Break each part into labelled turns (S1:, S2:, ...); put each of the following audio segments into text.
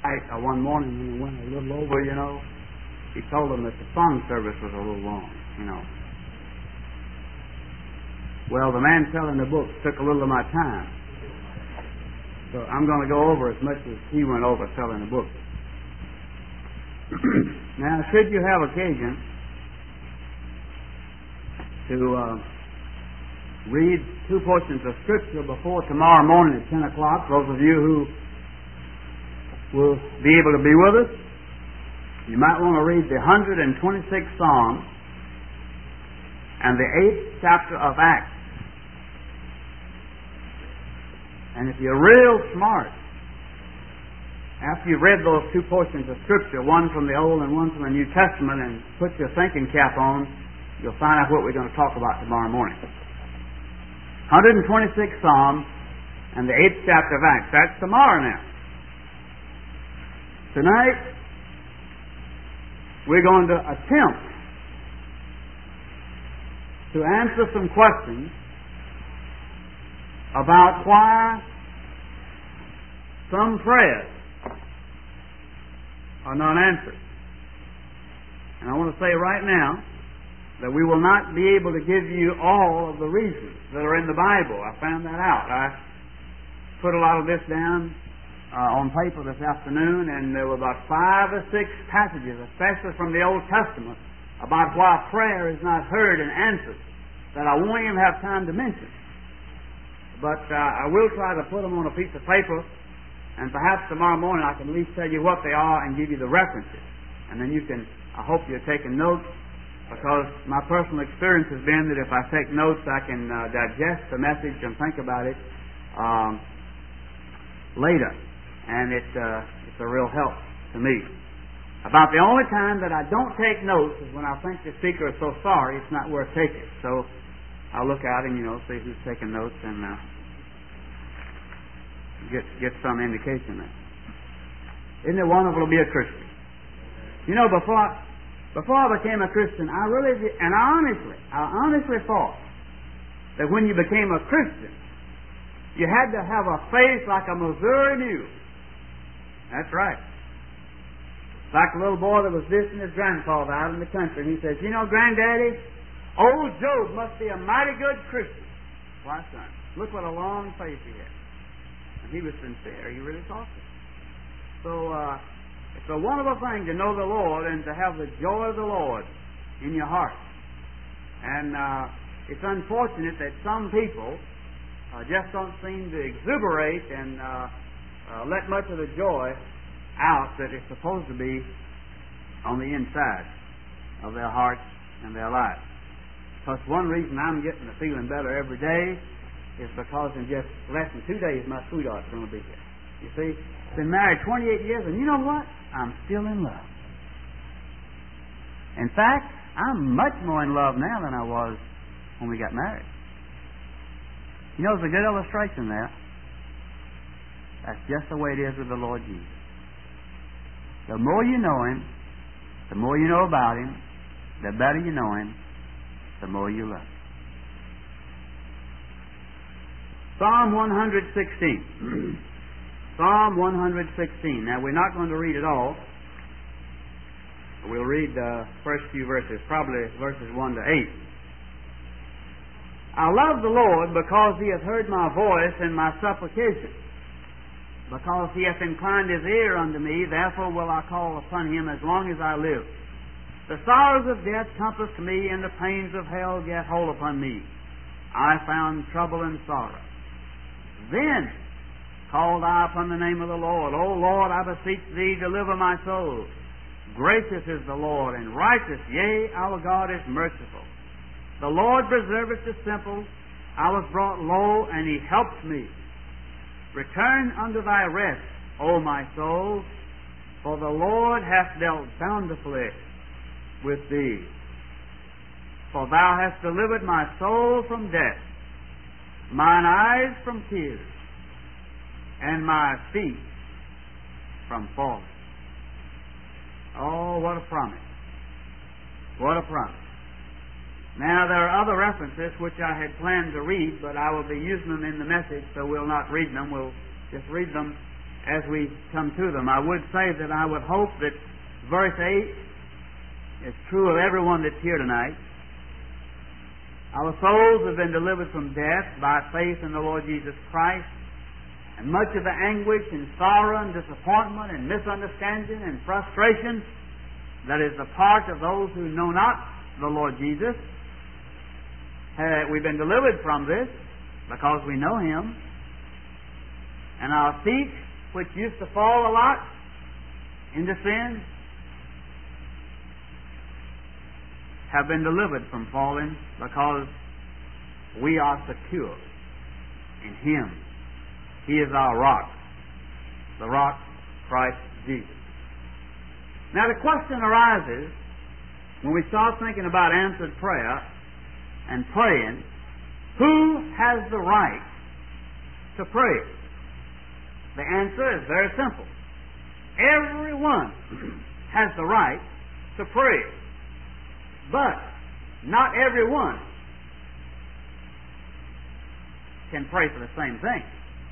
S1: One morning when he went a little over, he told them that the song service was a little long. Well, the man selling the book took a little of my time. So I'm going to go over as much as he went over selling the book. Now, should you have occasion to read two portions of Scripture before tomorrow morning at 10 o'clock, those of you who will be able to be with us, you might want to read the 126th Psalm and the 8th chapter of Acts. And if you're real smart, after you've read those two portions of Scripture, one from the Old and one from the New Testament, and put your thinking cap on, you'll find out what we're going to talk about tomorrow morning. 126th Psalm and the 8th chapter of Acts. That's tomorrow now. Tonight, we're going to attempt to answer some questions about why some prayers are not answered. And I want to say right now that we will not be able to give you all of the reasons that are in the Bible. I found that out. I put a lot of this down on paper this afternoon, and there were about 5 or 6 passages, especially from the Old Testament, about why prayer is not heard and answered, that I won't even have time to mention. But I will try to put them on a piece of paper, and perhaps tomorrow morning I can at least tell you what they are and give you the references. And then you can, I hope you're taking notes, because my personal experience has been that if I take notes, I can digest the message and think about it later. And it's a real help to me. About the only time that I don't take notes is when I think the speaker is so sorry it's not worth taking. So I'll look out and, see who's taking notes and get some indication there. Isn't it wonderful to be a Christian? Before I became a Christian, I honestly thought that when you became a Christian, you had to have a faith like a Missouri mule. That's right. Like a little boy that was visiting his grandfather out in the country, and he says, Granddaddy, old Job must be a mighty good Christian. Why, son, look what a long faith he had. And he was sincere. He really thought so. So, it's a wonderful thing to know the Lord and to have the joy of the Lord in your heart. And it's unfortunate that some people just don't seem to exuberate and let much of the joy out that is supposed to be on the inside of their hearts and their lives. Because one reason I'm getting to feeling better every day is because in just less than 2 days my sweetheart's going to be here. You see, been married 28 years, and you know what? I'm still in love. In fact, I'm much more in love now than I was when we got married. There's a good illustration there. That's just the way it is with the Lord Jesus. The more you know Him, the more you know about Him, the better you know Him, the more you love Him. Psalm 116. Psalm 116. Now, we're not going to read it all. We'll read the first few verses, probably verses 1 to 8. I love the Lord because He hath heard my voice and my supplication. Because He hath inclined His ear unto me, therefore will I call upon Him as long as I live. The sorrows of death compassed me, and the pains of hell get hold upon me. I found trouble and sorrow. Then called I upon the name of the Lord. O Lord, I beseech Thee, deliver my soul. Gracious is the Lord, and righteous, yea, our God is merciful. The Lord preserveth the simple. I was brought low, and He helped me. Return unto thy rest, O my soul, for the Lord hath dealt bountifully with thee. For thou hast delivered my soul from death, mine eyes from tears, and my feet from falling. Oh, what a promise. What a promise. Now, there are other references which I had planned to read, but I will be using them in the message, so we'll not read them. We'll just read them as we come to them. I would say that I would hope that verse 8 is true of everyone that's here tonight. Our souls have been delivered from death by faith in the Lord Jesus Christ, and much of the anguish and sorrow and disappointment and misunderstanding and frustration that is the part of those who know not the Lord Jesus, we've been delivered from this because we know Him. And our feet, which used to fall a lot into sin, have been delivered from falling because we are secure in Him. He is our rock, the rock, Christ Jesus. Now the question arises when we start thinking about answered prayer and praying, who has the right to pray? The answer is very simple. Everyone has the right to pray. But not everyone can pray for the same thing.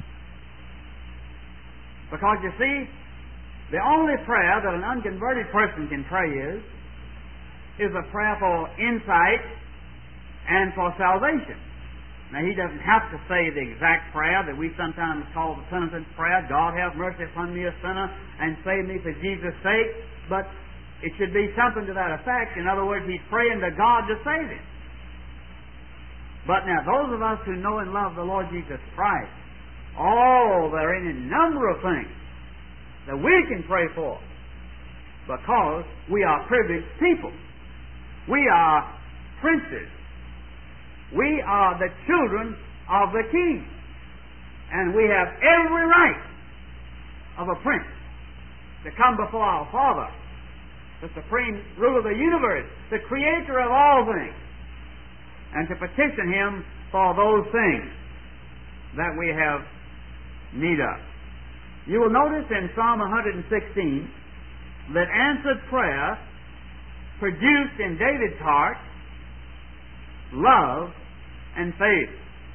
S1: Because you see, the only prayer that an unconverted person can pray is a prayer for insight and for salvation. Now, he doesn't have to say the exact prayer that we sometimes call the penitence prayer, God have mercy upon me, a sinner, and save me for Jesus' sake, but it should be something to that effect. In other words, he's praying to God to save him. But now, those of us who know and love the Lord Jesus Christ, there are any number of things that we can pray for because we are privileged people. We are princes. We are the children of the King. And we have every right of a prince to come before our Father, the supreme ruler of the universe, the creator of all things, and to petition Him for those things that we have need of. You will notice in Psalm 116 that answered prayer produced in David's heart love and faith.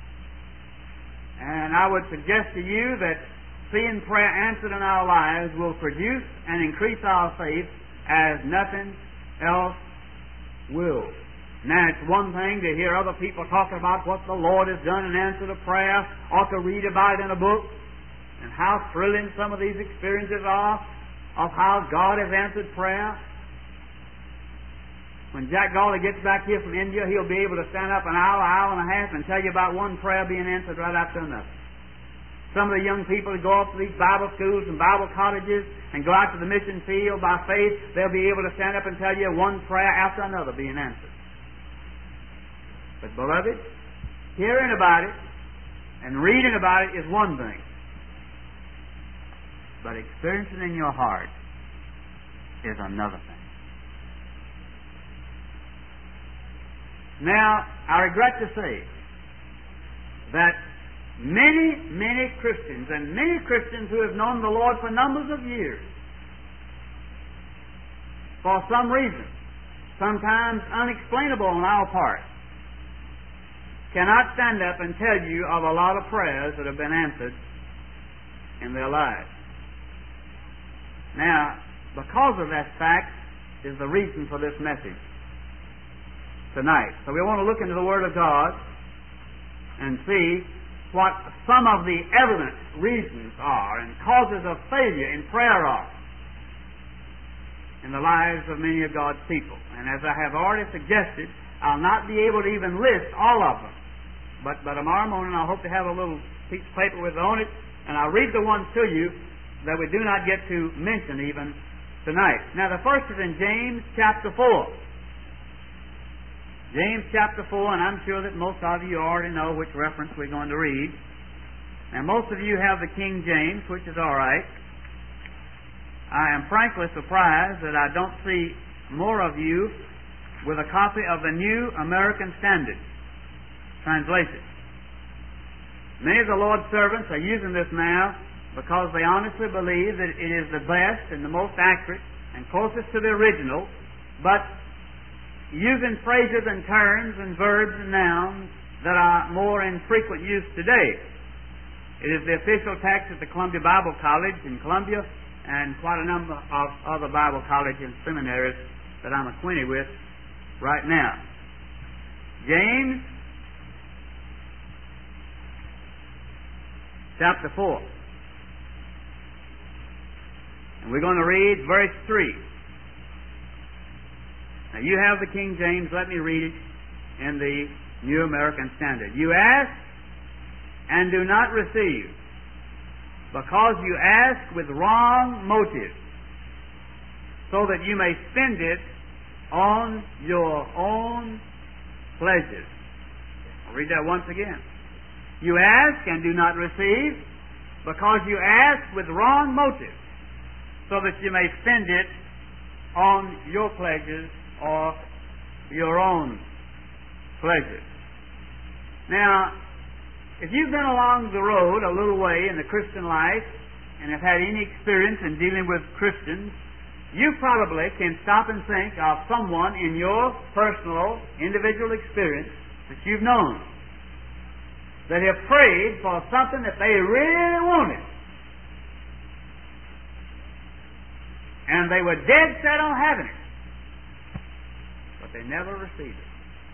S1: And I would suggest to you that seeing prayer answered in our lives will produce and increase our faith as nothing else will. Now, it's one thing to hear other people talking about what the Lord has done in answer to prayer, or to read about it in a book, and how thrilling some of these experiences are of how God has answered prayer. When Jack Gawley gets back here from India, he'll be able to stand up an hour and a half, and tell you about one prayer being answered right after another. Some of the young people that go off to these Bible schools and Bible cottages and go out to the mission field by faith, they'll be able to stand up and tell you one prayer after another being answered. But beloved, hearing about it and reading about it is one thing. But experiencing in your heart is another thing. Now, I regret to say that many Christians, and many Christians who have known the Lord for numbers of years, for some reason, sometimes unexplainable on our part, cannot stand up and tell you of a lot of prayers that have been answered in their lives. Now, because of that fact is the reason for this message tonight. So we want to look into the Word of God and see what some of the evident reasons are and causes of failure in prayer are in the lives of many of God's people. And as I have already suggested, I'll not be able to even list all of them. But tomorrow morning I hope to have a little piece of paper with it on it, and I'll read the ones to you that we do not get to mention even tonight. Now the first is in James chapter 4. James chapter 4, and I'm sure that most of you already know which reference we're going to read. And most of you have the King James, which is all right. I am frankly surprised that I don't see more of you with a copy of the New American Standard translation. Many of the Lord's servants are using this now because they honestly believe that it is the best and the most accurate and closest to the original, but using phrases and terms and verbs and nouns that are more in frequent use today. It is the official text at the Columbia Bible College in Columbia and quite a number of other Bible colleges and seminaries that I'm acquainted with right now. James chapter 4. And we're going to read verse 3. Now you have the King James. Let me read it in the New American Standard. You ask and do not receive, because you ask with wrong motives, so that you may spend it on your own pleasures. I'll read that once again. You ask and do not receive, because you ask with wrong motives, so that you may spend it on your pleasures or your own pleasures. Now, if you've been along the road a little way in the Christian life and have had any experience in dealing with Christians, you probably can stop and think of someone in your personal, individual experience that you've known that have prayed for something that they really wanted. And they were dead set on having it. But they never received it.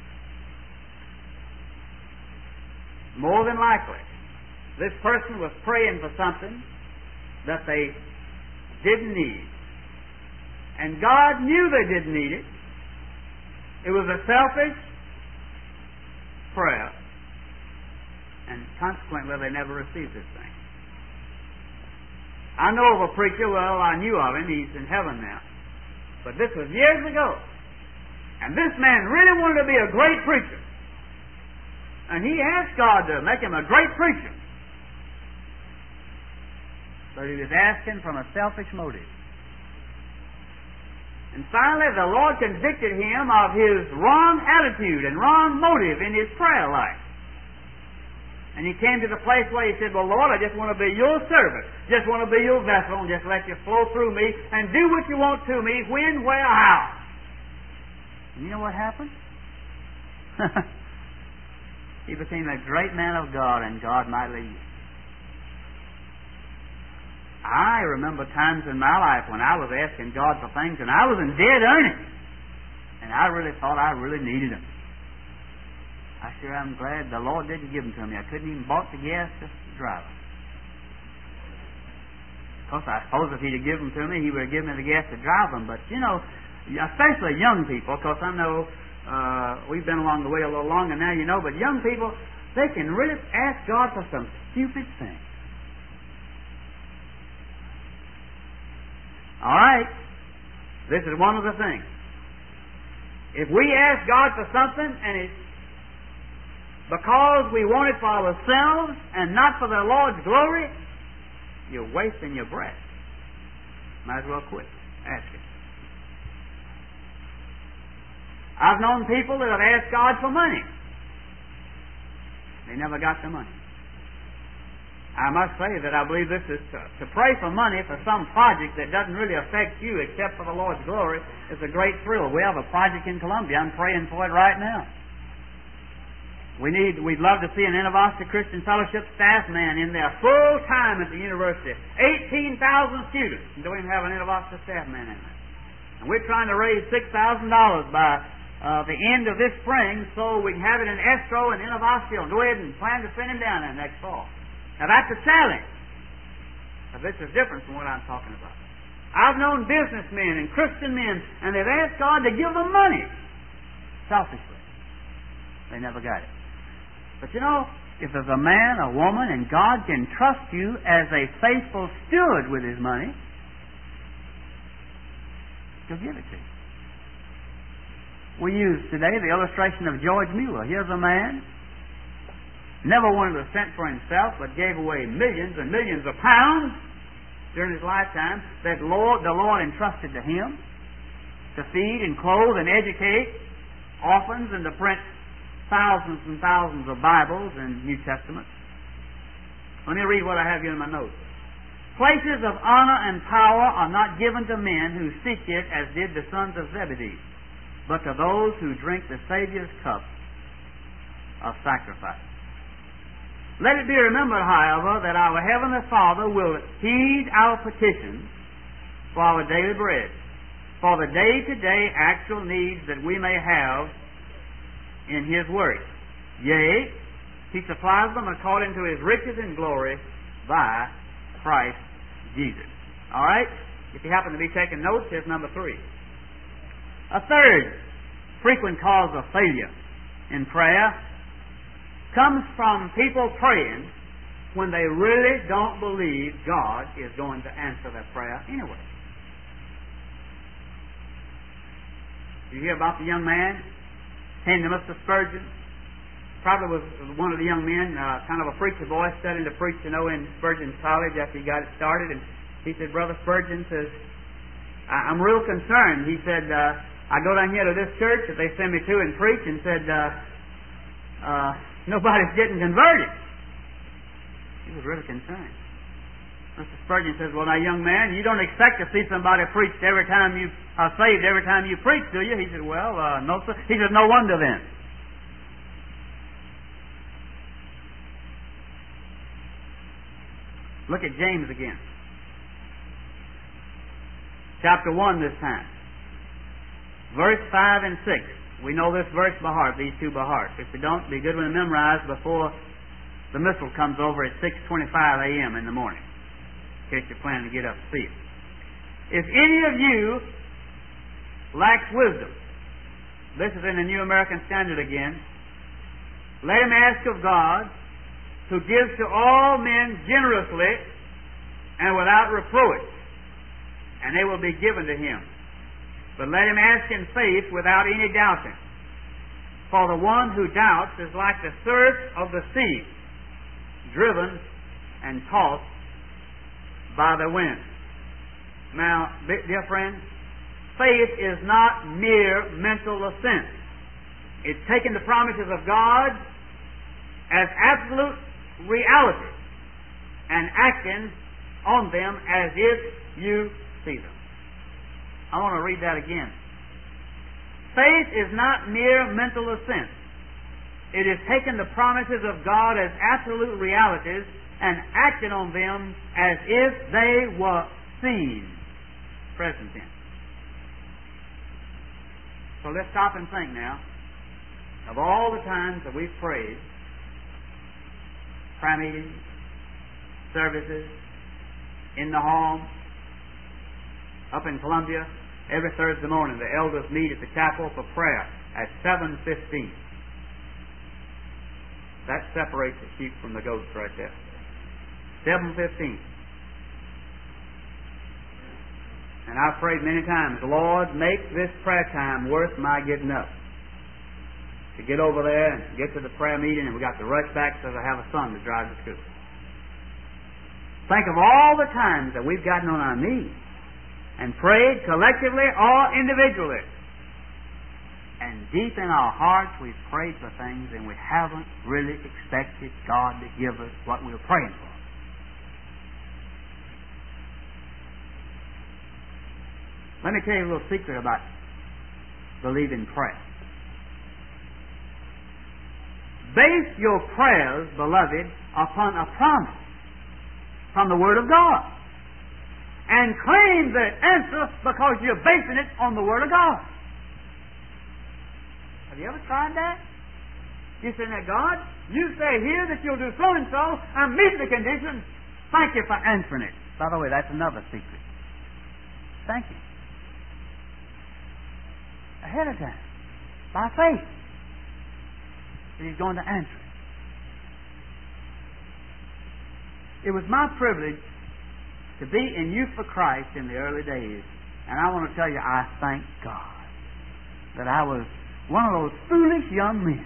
S1: More than likely, this person was praying for something that they didn't need. And God knew they didn't need it. It was a selfish prayer. And consequently, they never received this thing. I know of a preacher, well, I knew of him. He's in heaven now. But this was years ago. And this man really wanted to be a great preacher. And he asked God to make him a great preacher. But he was asking from a selfish motive. And finally, the Lord convicted him of his wrong attitude and wrong motive in his prayer life. And he came to the place where he said, well, Lord, I just want to be your servant. Just want to be your vessel and just let you flow through me and do what you want to me, when, where, how. And you know what happened? He became a great man of God, and God mightily used him. I remember times in my life when I was asking God for things, and I was in dead earnest. And I really thought I really needed them. I sure am glad the Lord didn't give them to me. I couldn't even bought the gas just to drive them. Of course, I suppose if He'd have given them to me, He would have given me the gas to drive them. But, you know, especially young people, because I know we've been along the way a little longer now, you know, but young people, they can really ask God for some stupid things. All right. This is one of the things. If we ask God for something and it's because we want it for ourselves and not for the Lord's glory, you're wasting your breath. Might as well quit asking. I've known people that have asked God for money. They never got the money. I must say that I believe this is to pray for money for some project that doesn't really affect you except for the Lord's glory is a great thrill. We have a project in Columbia. I'm praying for it right now. We'd love to see an Innovasta Christian Fellowship staff man in there full time at the university. 18,000 students. And don't even have an Innovasta staff man in there. And we're trying to raise $6,000 by the end of this spring so we can have it in escrow and Innovasta. Go ahead and plan to send him down there next fall. Now that's a challenge. Now this is different from what I'm talking about. I've known businessmen and Christian men, and they've asked God to give them money. Selfishly. They never got it. But you know, if there's a man, a woman, and God can trust you as a faithful steward with His money, He'll give it to you. We use today the illustration of George Mueller. Here's a man, never wanted a cent for himself, but gave away millions and millions of pounds during his lifetime that the Lord entrusted to him to feed and clothe and educate orphans and to print thousands and thousands of Bibles and New Testaments. Let me read what I have here in my notes. Places of honor and power are not given to men who seek it as did the sons of Zebedee, but to those who drink the Savior's cup of sacrifice. Let it be remembered, however, that our Heavenly Father will heed our petitions for our daily bread, for the day-to-day actual needs that we may have in His work. Yea, He supplies them according to His riches and glory by Christ Jesus. All right? If you happen to be taking notes, here's number 3. A third frequent cause of failure in prayer comes from people praying when they really don't believe God is going to answer their prayer anyway. You hear about the young man came to Mr. Spurgeon. Probably was one of the young men, kind of a preacher boy, studying to preach, in Spurgeon's college after he got it started. And he said, Brother Spurgeon says, I'm real concerned. He said, I go down here to this church that they send me to and preach, and said, nobody's getting converted. He was really concerned. Mr. Spurgeon says, well, now, young man, you don't expect to see somebody preached every time you are saved, every time you preach, do you? He said, well, no, sir. He said, no wonder then. Look at James again. Chapter 1 this time. Verse 5 and 6. We know this verse by heart, these two by heart. If we don't, be good one to memorize before the missile comes over at 6:25 a.m. in the morning, in case you're planning to get up to see it. If any of you lacks wisdom, this is in the New American Standard again, let him ask of God, who gives to all men generously and without reproach, and they will be given to him. But let him ask in faith without any doubting. For the one who doubts is like the surf of the sea, driven and tossed by the wind. Now, dear friends, faith is not mere mental assent. It's taking the promises of God as absolute reality and acting on them as if you see them. I want to read that again. Faith is not mere mental assent. It is taking the promises of God as absolute realities and acting on them as if they were seen. Present tense. So let's stop and think now of all the times that we've prayed, prayer meetings, services, in the home, up in Columbia. Every Thursday morning, the elders meet at the chapel for prayer at 7:15. That separates the sheep from the goats right there. 7:15. And I've prayed many times, Lord, make this prayer time worth my getting up. To get over there and get to the prayer meeting, and we got to rush back because I have a son to drive to school. Think of all the times that we've gotten on our knees and prayed collectively or individually. And deep in our hearts we've prayed for things and we haven't really expected God to give us what we were praying for. Let me tell you a little secret about believing prayer. Base your prayers, beloved, upon a promise from the Word of God. And claim the answer because you're basing it on the Word of God. Have you ever tried that? You say, now God, you say here that you'll do so and so. I'm meeting the conditions. Thank you for answering it. By the way, that's another secret. Thank you. Ahead of time. By faith. That He's going to answer it. It was my privilege to be in Youth for Christ in the early days. And I want to tell you, I thank God that I was one of those foolish young men.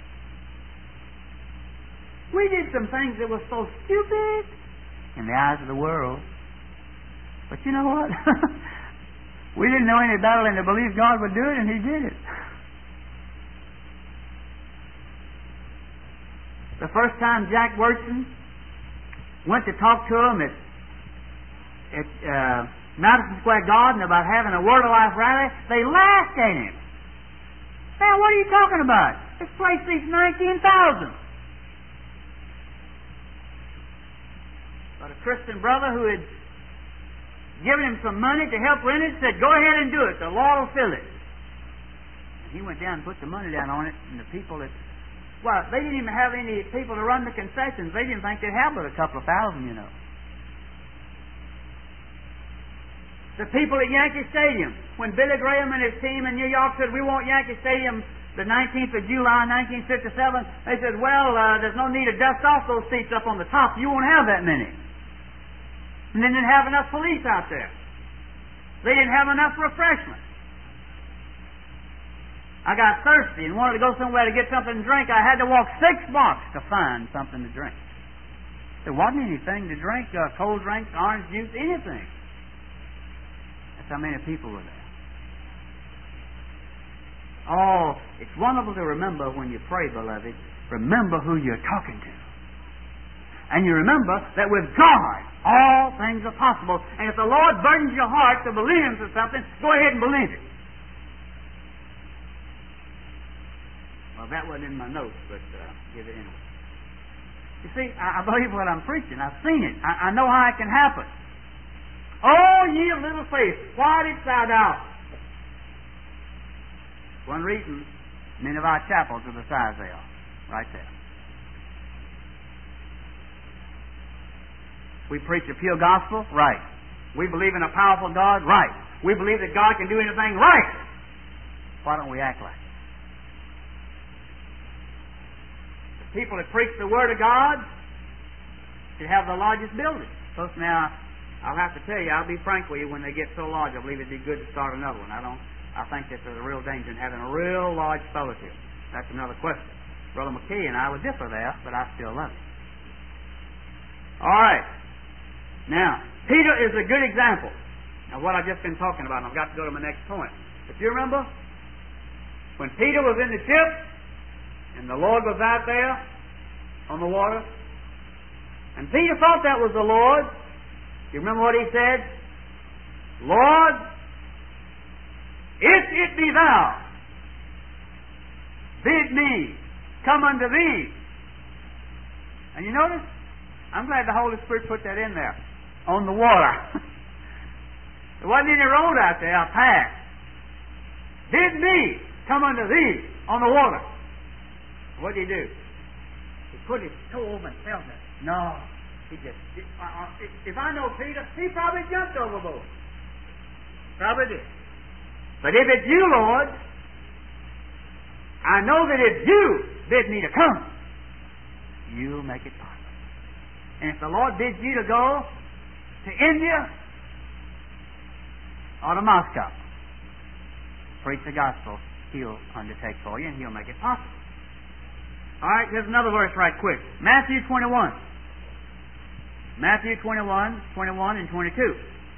S1: We did some things that were so stupid in the eyes of the world. But you know what? We didn't know any better than to believe God would do it, and He did it. The first time Jack Wyrtzen went to talk to him at Madison Square Garden about having a Word of Life rally, they laughed at him. Now, what are you talking about? This place seats 19,000. Christian brother who had given him some money to help rent it, said, "Go ahead and do it. The Lord will fill it." And he went down and put the money down on it, and the people that, well, they didn't even have any people to run the concessions. They didn't think they'd have but a couple of thousand, you know. The people at Yankee Stadium, when Billy Graham and his team in New York said, "We want Yankee Stadium the 19th of July, 1957, they said, "Well, there's no need to dust off those seats up on the top. You won't have that many." And they didn't have enough police out there. They didn't have enough refreshment. I got thirsty and wanted to go somewhere to get something to drink. I had to walk 6 blocks to find something to drink. There wasn't anything to drink, cold drinks, orange juice, anything. That's how many people were there. Oh, it's wonderful to remember when you pray, beloved. Remember who you're talking to. And you remember that with God, all things are possible. And if the Lord burdens your heart to believe Him for something, go ahead and believe it. Well, that wasn't in my notes, but give it anyway. You see, I believe what I'm preaching. I've seen it. I know how it can happen. Oh, ye of little faith, why didst thou doubt? One reason many of our chapels are the size they are. Right there. We preach a pure gospel? Right. We believe in a powerful God? Right. We believe that God can do anything? Right. Why don't we act like it? The people that preach the Word of God should have the largest building. So now, I'll have to tell you, I'll be frank with you, when they get so large, I believe it'd be good to start another one. I think that there's a real danger in having a real large fellowship. That's another question. Brother McKay and I would differ there, but I still love it. All right. Now, Peter is a good example of what I've just been talking about, and I've got to go to my next point. If you remember, when Peter was in the ship, and the Lord was out there on the water, and Peter thought that was the Lord. You remember what he said? "Lord, if it be thou, bid me come unto thee." And you notice? I'm glad the Holy Spirit put that in there. On the water. There wasn't any road out there, a path. "Bid me come unto thee" on the water. What did he do? He put his toe over and felt it. No. He just, if I know Peter, he probably jumped overboard. Probably did. But if it's you, Lord, I know that if you bid me to come, you'll make it possible. And if the Lord bids you to go to India or to Moscow, preach the gospel, He'll undertake for you and He'll make it possible. All right, here's another verse right quick. Matthew 21. Matthew 21, 21 and 22.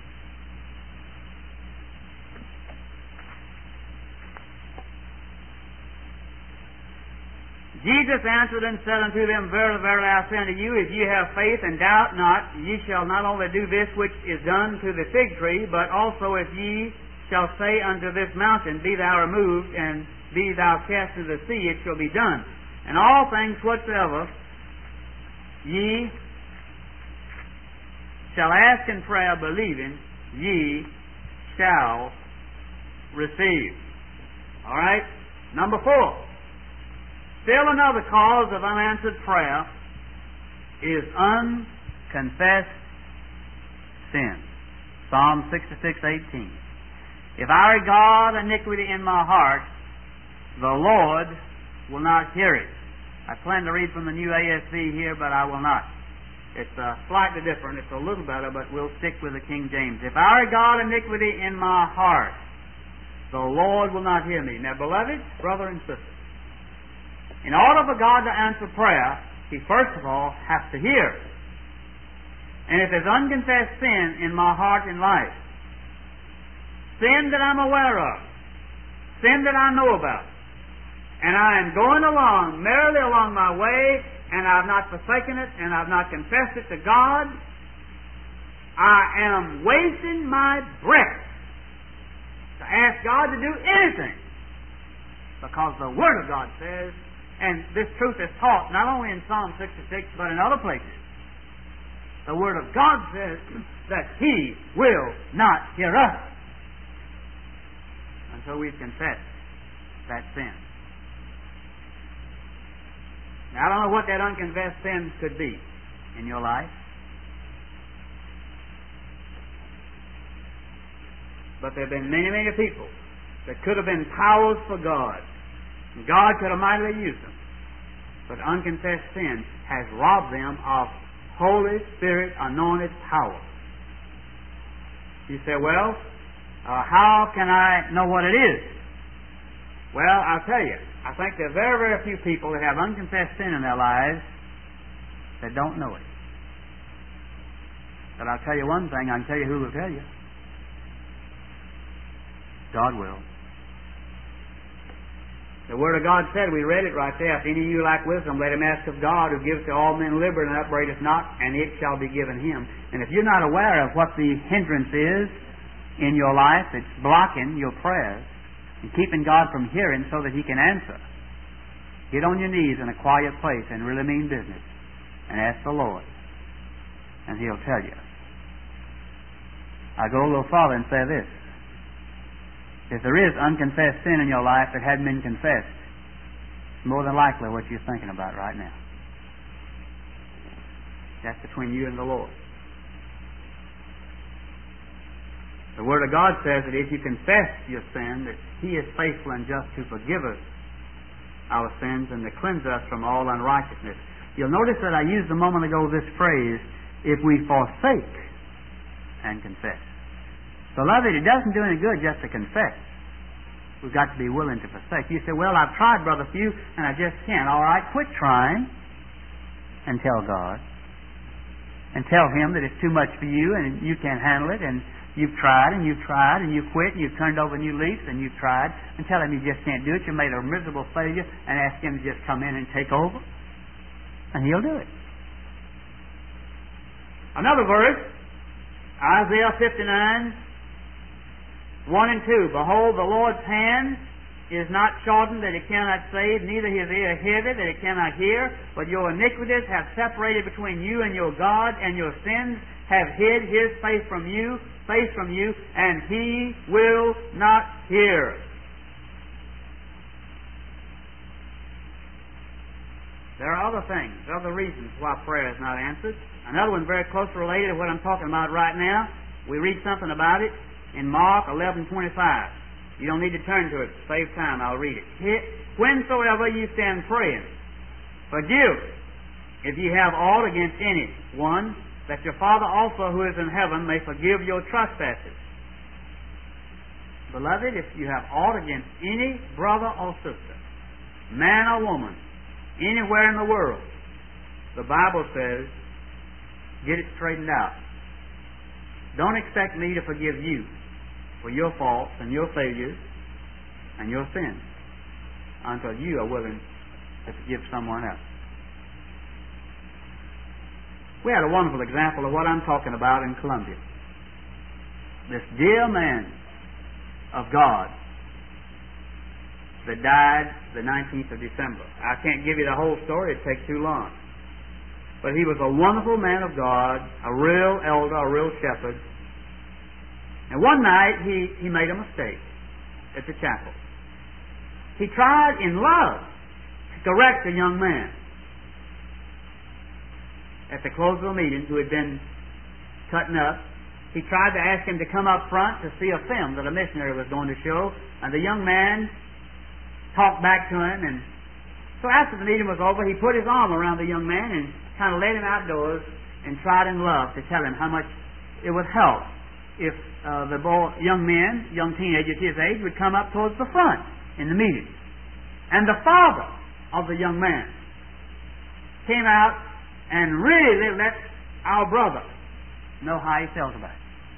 S1: Jesus answered and said unto them, "Verily, verily, I say unto you, if ye have faith and doubt not, ye shall not only do this which is done to the fig tree, but also if ye shall say unto this mountain, Be thou removed, and be thou cast into the sea, it shall be done. And all things whatsoever ye shall ask in prayer, believing, ye shall receive." All right? Number 4. Still another cause of unanswered prayer is unconfessed sin. Psalm 66:18. If I regard iniquity in my heart, the Lord will not hear it. I plan to read from the new ASV here, but I will not. It's slightly different. It's a little better, but we'll stick with the King James. If I regard iniquity in my heart, the Lord will not hear me. Now, beloved, brother and sister, in order for God to answer prayer, He first of all has to hear. And if there's unconfessed sin in my heart and life, sin that I'm aware of, sin that I know about, and I am going along, merrily along my way, and I've not forsaken it, and I've not confessed it to God, I am wasting my breath to ask God to do anything. Because the Word of God says, and this truth is taught not only in Psalm 66, but in other places, the Word of God says that He will not hear us until we've confessed that sin. Now, I don't know what that unconfessed sin could be in your life. But there have been many, many people that could have been powers for God. And God could have mightily used them. But unconfessed sin has robbed them of Holy Spirit anointed power. You say, well, how can I know what it is? Well, I'll tell you. I think there are very, very few people that have unconfessed sin in their lives that don't know it. But I'll tell you one thing. I can tell you who will tell you. God will. The Word of God said, we read it right there, if any of you lack wisdom, let him ask of God, who gives to all men liberally and upbraideth not, and it shall be given him. And if you're not aware of what the hindrance is in your life that's blocking your prayers and keeping God from hearing so that He can answer, get on your knees in a quiet place and really mean business and ask the Lord, and He'll tell you. I go a little farther and say this. If there is unconfessed sin in your life that hadn't been confessed, it's more than likely what you're thinking about right now. That's between you and the Lord. The Word of God says that if you confess your sin, that He is faithful and just to forgive us our sins and to cleanse us from all unrighteousness. You'll notice that I used a moment ago this phrase, if we forsake and confess. Beloved, it doesn't do any good just to confess. We've got to be willing to forsake. You say, well, I've tried, Brother Few, and I just can't. All right, quit trying and tell God. And tell Him that it's too much for you and you can't handle it, and you've tried and you've tried and you've quit and you've turned over new leaves and you've tried, and tell Him you just can't do it. You made a miserable failure, and ask Him to just come in and take over, and He'll do it. Another verse, Isaiah 59, 1 and 2. Behold, the Lord's hand is not shortened that it cannot save, neither His ear heavy that it cannot hear, but your iniquities have separated between you and your God, and your sins have hid His face from you, and He will not hear. There are other things, other reasons why prayer is not answered. Another one very closely related to what I'm talking about right now. We read something about it in Mark 11:25. You don't need to turn to it. Save time. I'll read it. Whensoever you stand praying, forgive if ye have aught against any one, that your Father also who is in heaven may forgive your trespasses. Beloved, if you have aught against any brother or sister, man or woman, anywhere in the world, the Bible says, get it straightened out. Don't expect me to forgive you for your faults and your failures and your sins until you are willing to forgive someone else. We had a wonderful example of what I'm talking about in Columbia. This dear man of God that died the 19th of December. I can't give you the whole story. It'd take too long. But he was a wonderful man of God, a real elder, a real shepherd. And one night he made a mistake at the chapel. He tried in love to correct a young man at the close of the meeting who had been cutting up. He tried to ask him to come up front to see a film that a missionary was going to show, and the young man talked back to him. And so after the meeting was over, he put his arm around the young man and kind of led him outdoors and tried in love to tell him how much it would help if the young teenagers his age would come up towards the front in the meeting. And the father of the young man came out and really let our brother know how he felt about it.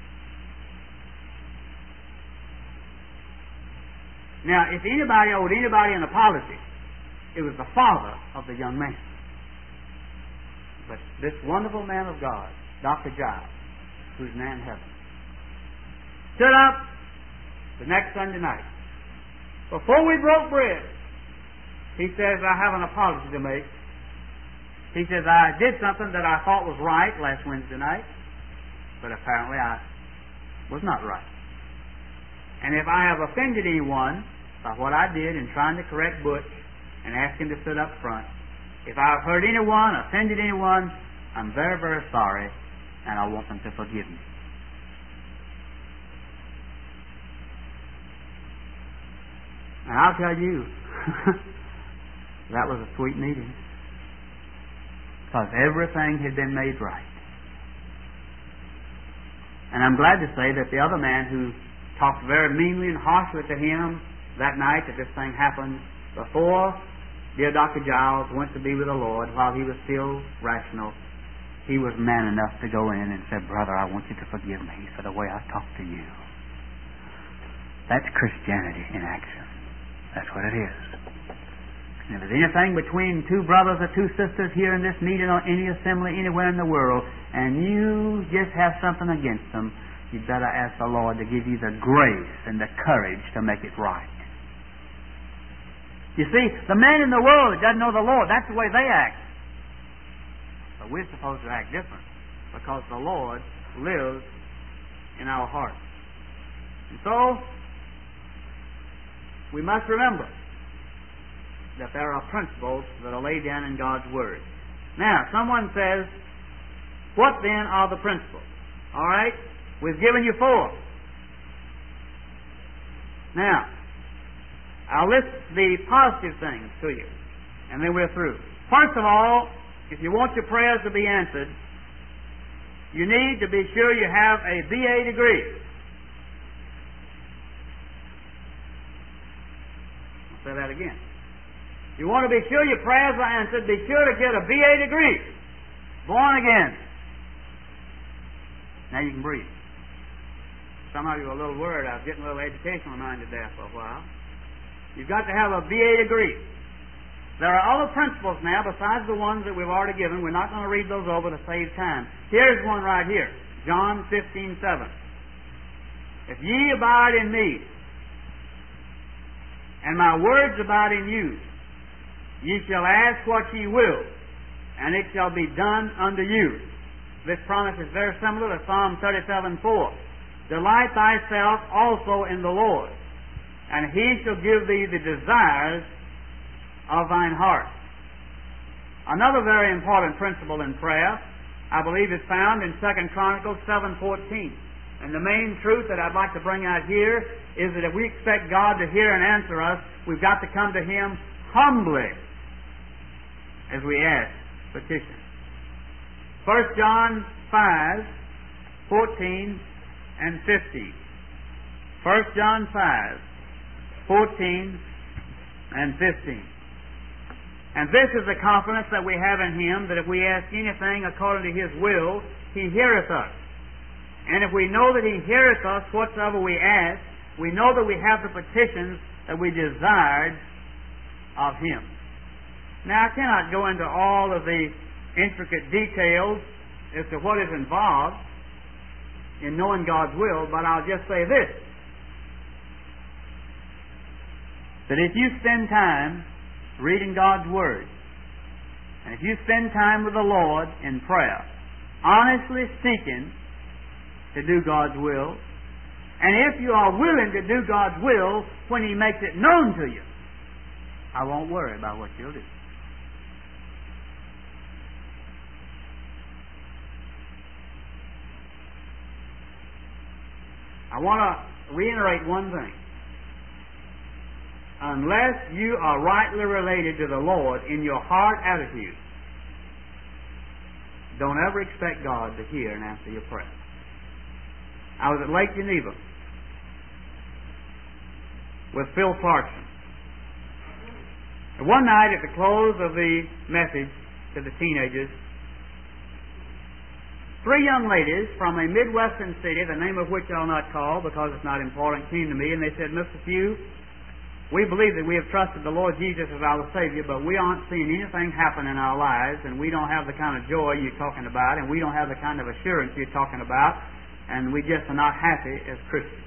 S1: Now, if anybody owed anybody an apology, it was the father of the young man. But this wonderful man of God, Dr. Giles, who's now in heaven, stood up the next Sunday night. Before we broke bread, he says, I have an apology to make. He says, I did something that I thought was right last Wednesday night, but apparently I was not right. And if I have offended anyone by what I did in trying to correct Butch and ask him to sit up front, if I've hurt anyone, offended anyone, I'm very, very sorry, and I want them to forgive me. And I'll tell you, that was a sweet meeting. Because everything had been made right. And I'm glad to say that the other man who talked very meanly and harshly to him that night that this thing happened before dear Dr. Giles went to be with the Lord while he was still rational, he was man enough to go in and say, Brother, I want you to forgive me for the way I talked to you. That's Christianity in action. That's what it is. And if there's anything between two brothers or two sisters here in this meeting or any assembly anywhere in the world, and you just have something against them, you'd better ask the Lord to give you the grace and the courage to make it right. You see, the man in the world that doesn't know the Lord, that's the way they act. But we're supposed to act different because the Lord lives in our hearts. And so, we must remember that there are principles that are laid down in God's Word. Now, someone says, what then are the principles? All right? We've given you 4. Now, I'll list the positive things to you, and then we're through. First of all, if you want your prayers to be answered, you need to be sure you have a BA degree. I'll say that again. You want to be sure your prayers are answered, be sure to get a BA degree. Born again. Now you can breathe. Some of you are a little worried. I was getting a little educational minded there for a while. You've got to have a BA degree. There are other principles now besides the ones that we've already given. We're not going to read those over to save time. Here's one right here. John 15:7. If ye abide in me, and my words abide in you, ye shall ask what ye will, and it shall be done unto you. This promise is very similar to Psalm 37:4. Delight thyself also in the Lord, and he shall give thee the desires of thine heart. Another very important principle in prayer, I believe, is found in 2 Chronicles 7:14. And the main truth that I'd like to bring out here is that if we expect God to hear and answer us, we've got to come to Him humbly as we ask, petition. 1 John 5:14 and 15. 1 John 5:14 and 15. And this is the confidence that we have in Him, that if we ask anything according to His will, He heareth us. And if we know that He heareth us whatsoever we ask, we know that we have the petitions that we desired of Him. Now, I cannot go into all of the intricate details as to what is involved in knowing God's will, but I'll just say this, that if you spend time reading God's Word, and if you spend time with the Lord in prayer, honestly seeking to do God's will, and if you are willing to do God's will when He makes it known to you, I won't worry about what you'll do. I want to reiterate one thing. Unless you are rightly related to the Lord in your heart attitude, don't ever expect God to hear and answer your prayer. I was at Lake Geneva with Phil Clarkson. And one night at the close of the message to the teenagers, 3 young ladies from a Midwestern city, the name of which I'll not call because it's not important, came to me and they said, Mr. Few, we believe that we have trusted the Lord Jesus as our Savior, but we aren't seeing anything happen in our lives, and we don't have the kind of joy you're talking about, and we don't have the kind of assurance you're talking about, and we just are not happy as Christians.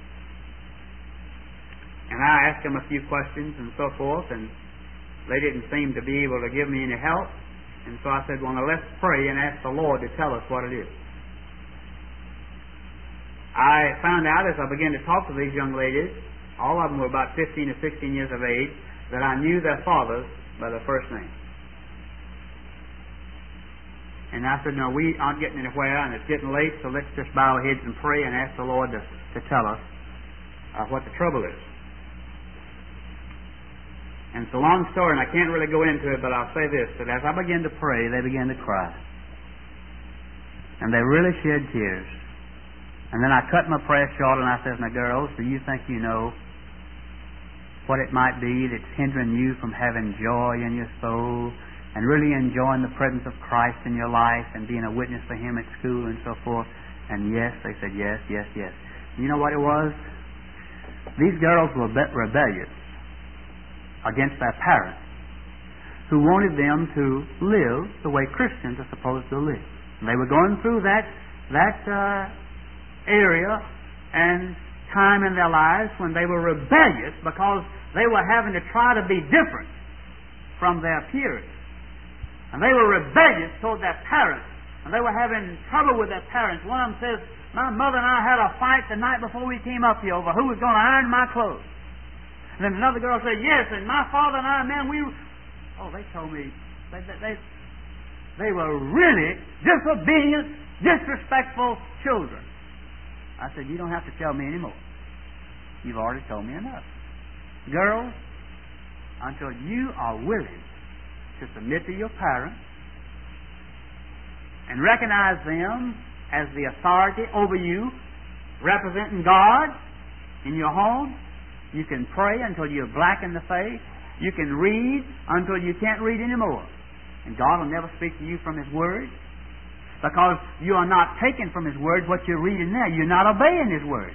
S1: And I asked them a few questions and so forth, and they didn't seem to be able to give me any help. And so I said, well, now let's pray and ask the Lord to tell us what it is. I found out as I began to talk to these young ladies, all of them were about 15 or 16 years of age, that I knew their fathers by their first name. And I said, no, we aren't getting anywhere, and it's getting late, so let's just bow our heads and pray and ask the Lord to tell us what the trouble is. And it's a long story, and I can't really go into it, but I'll say this, that as I began to pray, they began to cry. And they really shed tears. And then I cut my prayer short, and I says, now girls, do you think you know what it might be that's hindering you from having joy in your soul and really enjoying the presence of Christ in your life and being a witness for Him at school and so forth? And yes, they said yes, yes, yes. You know what it was? These girls were rebellious against their parents, who wanted them to live the way Christians are supposed to live. And they were going through that area and time in their lives when they were rebellious because they were having to try to be different from their peers. And they were rebellious toward their parents. And they were having trouble with their parents. One of them says, my mother and I had a fight the night before we came up here over who was going to iron my clothes. And then another girl said, yes, and my father and I, man, they told me, they were really disobedient, disrespectful children. I said, you don't have to tell me anymore. You've already told me enough. Girls, until you are willing to submit to your parents and recognize them as the authority over you, representing God in your home, you can pray until you're black in the face. You can read until you can't read anymore. And God will never speak to you from His Word, because you are not taking from His Word what you're reading there. You're not obeying His Word.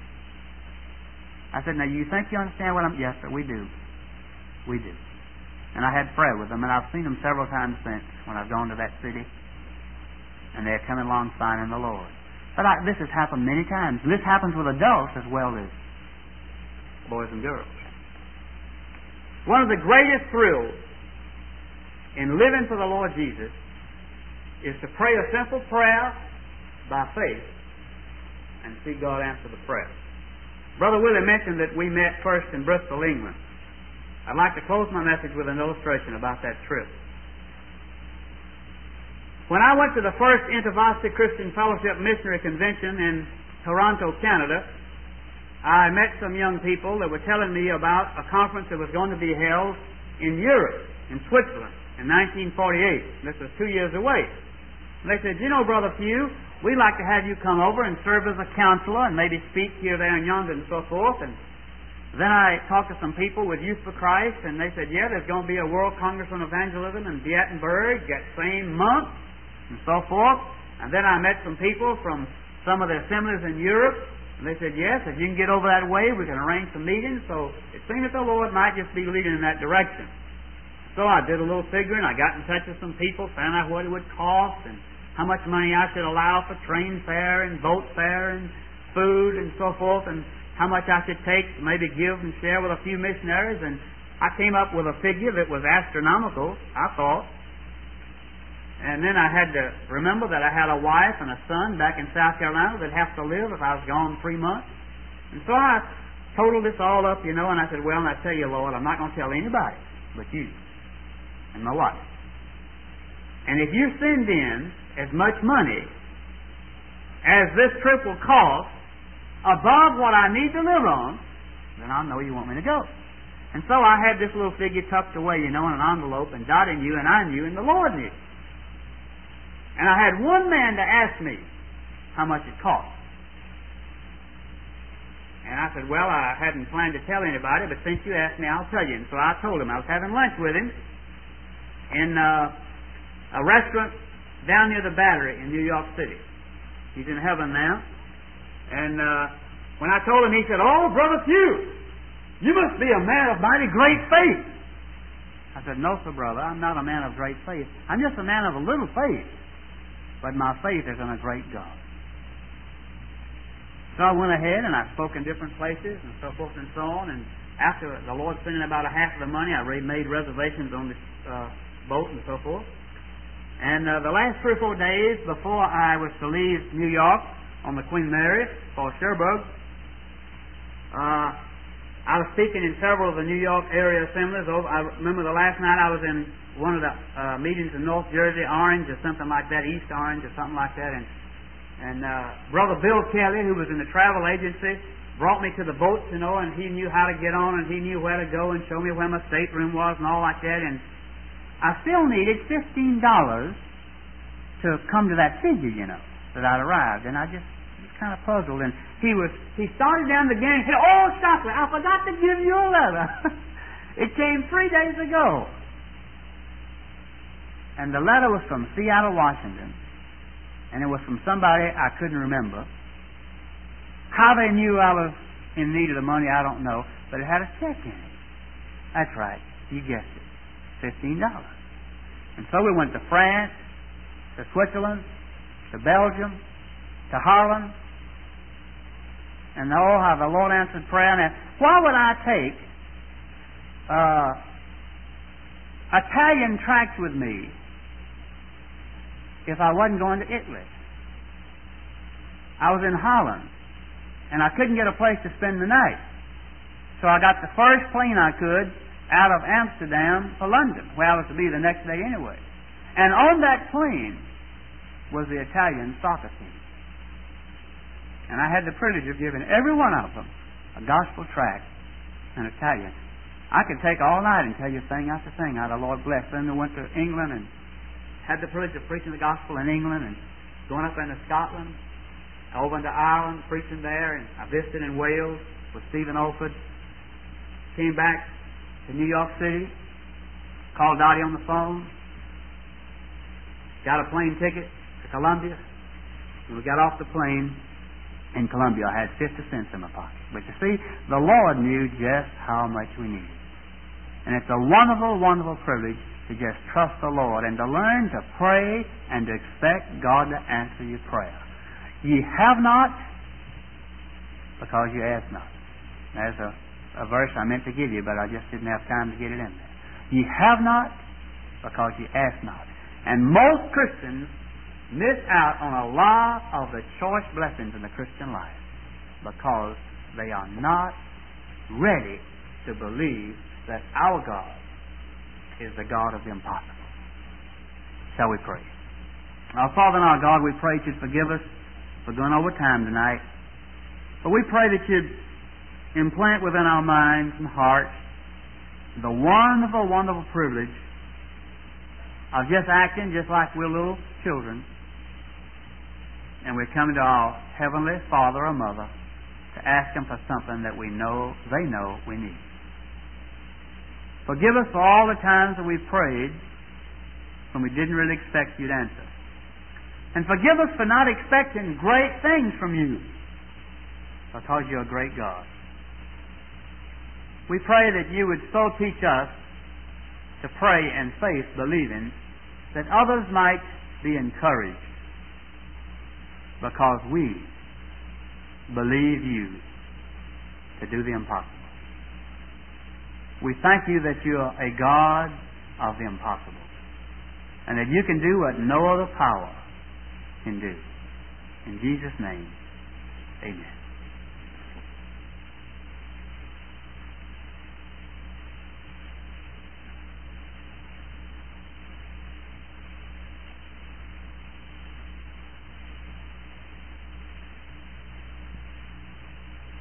S1: I said, now you think you understand what I'm... Yes, sir, we do. We do. And I had prayer with them, and I've seen them several times since when I've gone to that city. And they're coming along fine in the Lord. But this has happened many times. And this happens with adults as well as boys and girls. One of the greatest thrills in living for the Lord Jesus is to pray a simple prayer by faith and see God answer the prayer. Brother Willie mentioned that we met first in Bristol, England. I'd like to close my message with an illustration about that trip. When I went to the first InterVarsity Christian Fellowship Missionary Convention in Toronto, Canada, I met some young people that were telling me about a conference that was going to be held in Europe, in Switzerland, in 1948. This was 2 years away. And they said, you know, Brother Pugh, we'd like to have you come over and serve as a counselor and maybe speak here, there, and yonder, and so forth. And then I talked to some people with Youth for Christ, and they said, yeah, there's going to be a World Congress on Evangelism in Viettenberg that same month, and so forth. And then I met some people from some of the assemblies in Europe, and they said, yes, if you can get over that way, we can arrange some meetings. So it seemed that the Lord might just be leading in that direction. So I did a little figuring. I got in touch with some people, found out what it would cost and how much money I should allow for train fare and boat fare and food and so forth, and how much I should take to maybe give and share with a few missionaries. And I came up with a figure that was astronomical, I thought. And then I had to remember that I had a wife and a son back in South Carolina that'd have to live if I was gone 3 months. And so I totaled this all up, and I said, well, I tell you, Lord, I'm not going to tell anybody but you and my wife. And if you send in as much money as this trip will cost above what I need to live on, then I'll know you want me to go. And so I had this little figure tucked away, in an envelope, and dotting you, and I knew, and the Lord knew. And I had one man to ask me how much it cost. And I said, well, I hadn't planned to tell anybody, but since you asked me, I'll tell you. And so I told him. I was having lunch with him in a restaurant down near the Battery in New York City. He's in heaven now. And when I told him, he said, oh, Brother Pugh, you must be a man of mighty great faith. I said, no, sir, brother, I'm not a man of great faith. I'm just a man of a little faith. But my faith is in a great God. So I went ahead and I spoke in different places and so forth and so on. And after the Lord sent in about a half of the money, I made reservations on the boat and so forth. And the last 3 or 4 days before I was to leave New York on the Queen Mary for Cherbourg, I was speaking in several of the New York area assemblies. I remember the last night I was in one of the meetings in North Jersey, Orange or something like that, East Orange or something like that, and Brother Bill Kelly, who was in the travel agency, brought me to the boats, and he knew how to get on, and he knew where to go, and show me where my stateroom was, and all like that. And I still needed $15 to come to that figure, that I'd arrived, and I just was kind of puzzled. And he started down the gang. He said, "Oh, Stockley, I forgot to give you a letter. It came 3 days ago." And the letter was from Seattle, Washington, and it was from somebody I couldn't remember. How they knew I was in need of the money, I don't know, but it had a check in it. That's right, you guessed it, $15. And so we went to France, to Switzerland, to Belgium, to Holland, and how the Lord answered prayer. Now, why would I take Italian tracts with me if I wasn't going to Italy? I was in Holland, and I couldn't get a place to spend the night. So I got the first plane I could out of Amsterdam for London, where I was to be the next day anyway. And on that plane was the Italian soccer team. And I had the privilege of giving every one of them a gospel tract in Italian. I could take all night and tell you thing after thing how the Lord blessed them. They went to England and had the privilege of preaching the gospel in England, and going up into Scotland, over into Ireland, preaching there, and I visited in Wales with Stephen Olford. Came back to New York City, called Dottie on the phone, got a plane ticket to Columbia. When we got off the plane in Columbia, I had 50 cents in my pocket. But you see, the Lord knew just how much we needed. And it's a wonderful, wonderful privilege to just trust the Lord and to learn to pray and to expect God to answer your prayer. Ye have not because you ask not. There's a verse I meant to give you, but I just didn't have time to get it in there. Ye have not because ye ask not. And most Christians miss out on a lot of the choice blessings in the Christian life because they are not ready to believe that our God is the God of the impossible. Shall we pray? Our Father and our God, we pray that you'd forgive us for going over time tonight. But we pray that you'd implant within our minds and hearts the wonderful, wonderful privilege of just acting just like we're little children, and we're coming to our Heavenly Father or Mother to ask Him for something that we know they know we need. Forgive us for all the times that we prayed when we didn't really expect you to answer. And forgive us for not expecting great things from you because you're a great God. We pray that you would so teach us to pray in faith, believing that others might be encouraged because we believe you to do the impossible. We thank you that you are a God of the impossible and that you can do what no other power can do. In Jesus' name, amen.